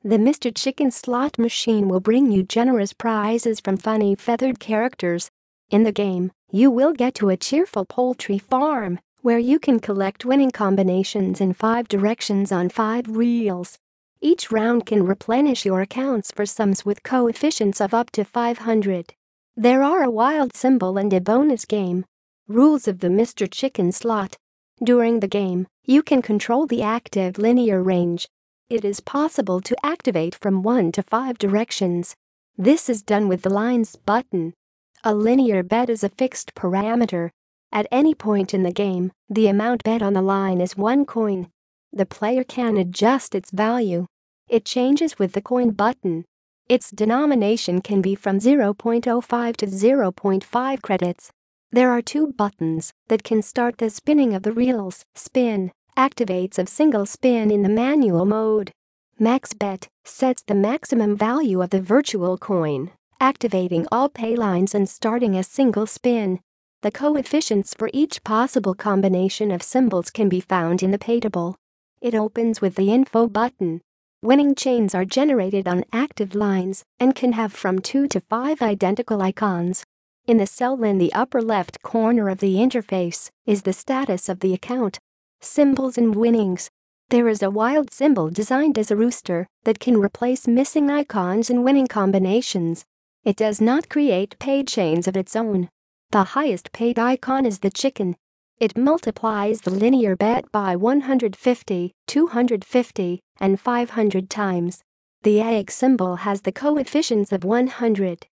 The Mr. Chicken slot machine will bring you generous prizes from funny feathered characters. In the game, you will get to a cheerful poultry farm, where you can collect winning combinations in 5 directions on 5 reels. Each round can replenish your accounts for sums with coefficients of up to 500. There are a wild symbol and a bonus game. Rules of the Mr. Chicken slot. During the game, you can control the active linear range. It is possible to activate from 1 to 5 directions. This is done with the lines button. A linear bet is a fixed parameter. At any point in the game, the amount bet on the line is 1 coin. The player can adjust its value. It changes with the coin button. Its denomination can be from 0.05 to 0.5 credits. There are 2 buttons that can start the spinning of the reels. Spin activates a single spin in the manual mode. Max bet sets the maximum value of the virtual coin, activating all pay lines and starting a single spin. The coefficients for each possible combination of symbols can be found in the pay table. It opens with the info button. Winning chains are generated on active lines and can have from 2 to 5 identical icons. In the cell in the upper left corner of the interface is the status of the account. Symbols and winnings. There is a wild symbol designed as a rooster that can replace missing icons and winning combinations. It does not create paid chains of its own. The highest paid icon is the chicken. It multiplies the linear bet by 150, 250, and 500 times. The egg symbol has the coefficients of 100,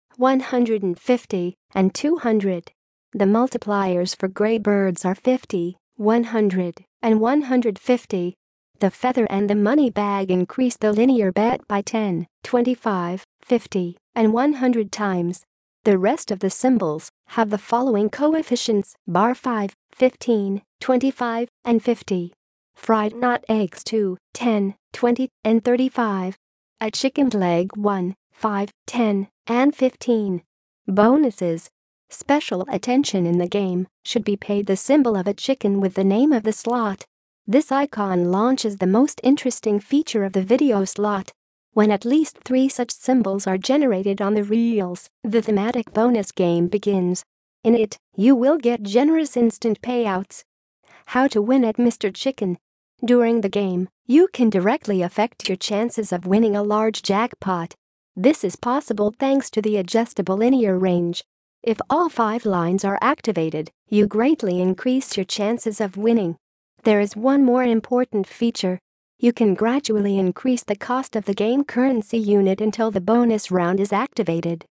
150, and 200. The multipliers for gray birds are 50, 100, and 150. The feather and the money bag increase the linear bet by 10, 25, 50, and 100 times. The rest of the symbols have the following coefficients: bar 5, 15, 25, and 50. Fried nut eggs 2, 10, 20, and 35. A chicken leg 1, 5, 10, and 15. Bonuses. Special attention in the game should be paid the symbol of a chicken with the name of the slot. This icon launches the most interesting feature of the video slot. When at least 3 such symbols are generated on the reels, the thematic bonus game begins. In it, you will get generous instant payouts. How to win at Mr. Chicken. During the game, you can directly affect your chances of winning a large jackpot. This is possible thanks to the adjustable linear range. If all 5 lines are activated, you greatly increase your chances of winning. There is one more important feature. You can gradually increase the cost of the game currency unit until the bonus round is activated.